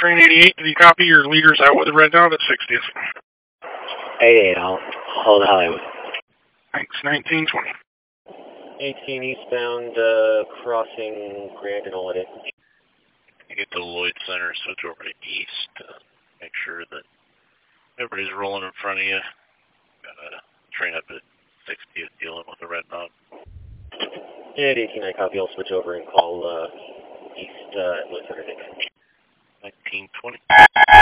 train 88, did you copy your leaders out with the red dot at 60th? 88, I'll hold Hollywood. Thanks, 1920. 18 eastbound, crossing Grand and Holiday. You get to Lloyd Center, switch over to east. Make sure that everybody's rolling in front of you. Got a train up at 60th dealing with the red dot. And 18, I copy. I'll switch over and call east at Lloyd Center. 1920.